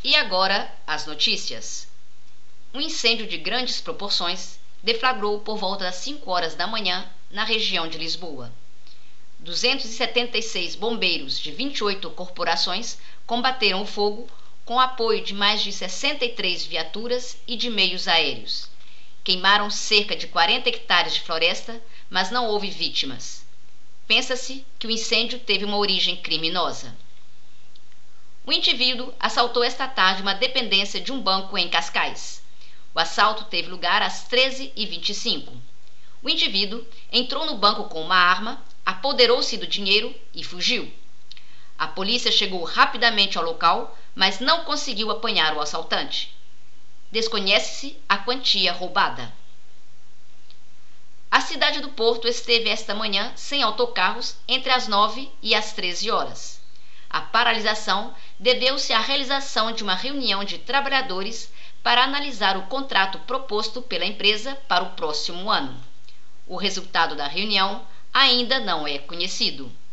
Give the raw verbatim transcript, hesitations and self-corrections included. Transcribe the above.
E agora, as notícias. Um incêndio de grandes proporções deflagrou por volta das cinco horas da manhã na região de Lisboa. duzentos e setenta e seis bombeiros de vinte e oito corporações combateram o fogo com apoio de mais de sessenta e três viaturas e de meios aéreos. Queimaram cerca de quarenta hectares de floresta, mas não houve vítimas. Pensa-se que o incêndio teve uma origem criminosa. O indivíduo assaltou esta tarde uma dependência de um banco em Cascais. O assalto teve lugar às treze e vinte e cinco. O indivíduo entrou no banco com uma arma, apoderou-se do dinheiro e fugiu. A polícia chegou rapidamente ao local, mas não conseguiu apanhar o assaltante. Desconhece-se a quantia roubada. A cidade do Porto esteve esta manhã sem autocarros entre as nove e as treze horas. A paralisação deveu-se à realização de uma reunião de trabalhadores para analisar o contrato proposto pela empresa para o próximo ano. O resultado da reunião ainda não é conhecido.